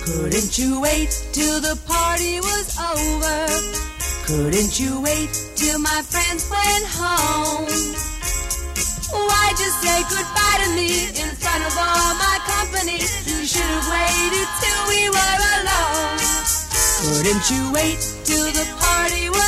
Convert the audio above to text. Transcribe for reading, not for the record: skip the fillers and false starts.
Couldn't you wait till the party was over? Couldn't you wait till my friends went home? Why'd you say goodbye to me in front of all my company? You should have waited till we were alone. Couldn't you wait till the party was